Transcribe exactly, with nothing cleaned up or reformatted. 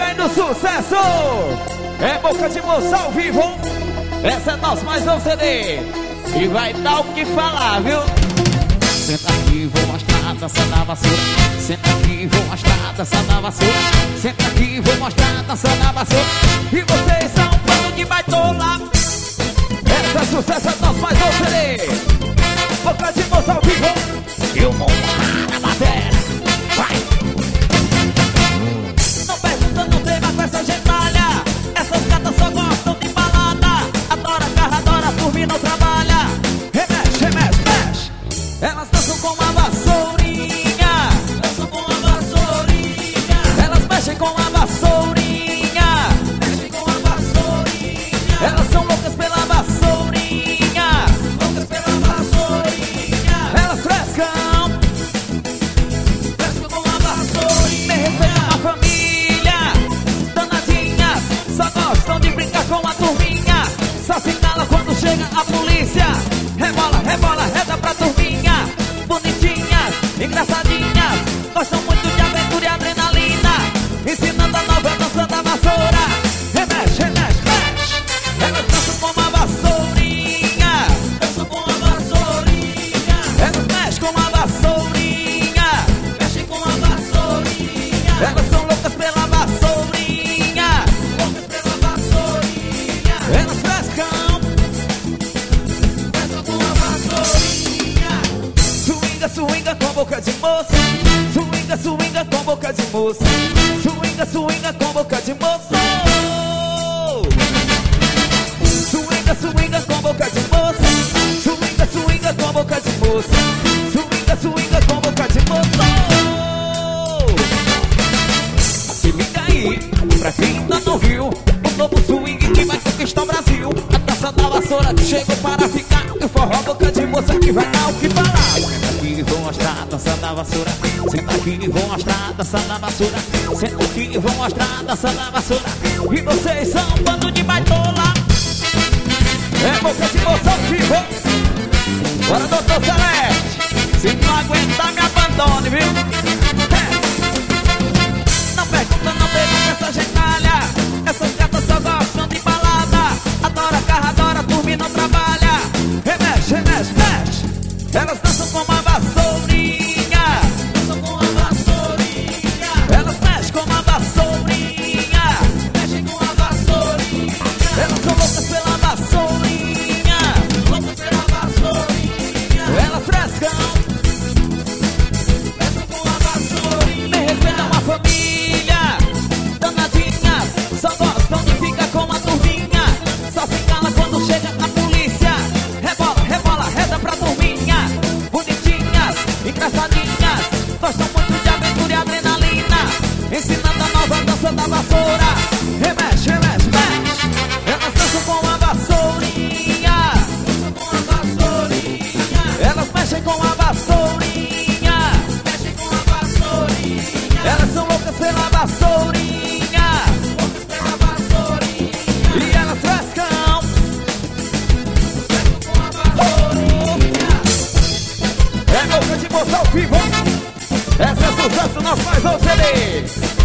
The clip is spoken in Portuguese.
do sucesso. É Boca de Moça ao vivo. Essa é nosso mais novo C D e vai dar o que falar, viu? Senta aqui, vou mostrar a dança da vassoura. Senta aqui, vou mostrar a dança da vassoura. Senta aqui, vou mostrar a dança da vassoura. E vocês são um bando de baitola. Essa é sucesso, é nosso mais novo C D. Boca de Moça ao vivo. E o mundo na bateria. Vai! Não pergunta, não tema com essa gentalha. Essas gatas só gostam de balada. Adora carro, adora dormir, não trabalha. Remexe, remexe, mexe. Elas dançam com uma vassourinha. Dançam com uma vassourinha. Elas mexem com uma vassourinha. Mexem com uma vassourinha. Elas são loucas pela vassourinha. Loucas pela vassourinha. Elas frescam. Frescam com uma vassourinha. Me respeita a família. Danadinhas. Só gostam de brincar com a turminha. Só se cala quando chega a polícia. Rebola, rebola, reza pra turminha. Bonitinhas, engraçadinhas. Gostam muito de aventura e adrenalina. Ensinando a nova dança da vassoura. Remexe, remexe, mexe. Elas dançam com uma vassourinha. Dançam com uma vassourinha. Elas mexem com uma vassourinha. Mexem com uma vassourinha. Elas são loucas pela vassourinha. Loucas pela vassourinha. Elas frescam. Frescam com uma vassourinha. Swinga, swinga com boca de moça. Swinga, swinga com boca de moça. Swinga, swinga com boca de moça. Swinga, swinga com boca de moça. Swinga, swinga com boca de moça. Swinga, swinga com boca de moça. Se liga aí, pra quem ainda não viu, o novo swing que vai conquistar o Brasil. A dança da vassoura que chegou para ficar. E o forró Boca de Moça que vai dar o que falar. Senta aqui e vou mostrar a dança da vassoura. Senta aqui e vou mostrar a dança da vassoura. Senta aqui e vou mostrar a dança da vassoura. E vocês são um bando de baitola. É Boca de Moça ao vivo. Bora, doutor Celeste. Se não aguentar, me abandone, viu? É. Não pergunta, não pergunta essa gentalha. Essas gatas só gostam de balada. Adora carro, adora dormir, não trabalha. Remexe, remexe, mexe. Elas dançam com uma vassourinha. Dançam com uma vassourinha. Elas mexem com uma vassourinha. Mexem com uma vassourinha. Elas são loucas pela vassourinha. Loucas pela vassourinha. Elas frescam. Frescam com uma vassourinha. Me respeitam a família. Danadinhas. Só gostam de ficar com a turminha. Só se cala quando chega a polícia. Rebola, rebola, reza pra turminha. Bonitinhas, engraçadinhas. Gostam muito de aventura e adrenalina. Ensinando a nova dança da vassoura. Remexe, remexe, mexe. Elas dançam com a vassourinha. Dançam com a vassourinha. Elas mexem com a vassourinha. Mexem com a vassourinha. Elas são loucas pela vassourinha. Loucas pela vassourinha. E elas frescam. Frescam com a vassourinha. É Boca de Moça ao vivo. Essa é sucesso, nós faz o C D.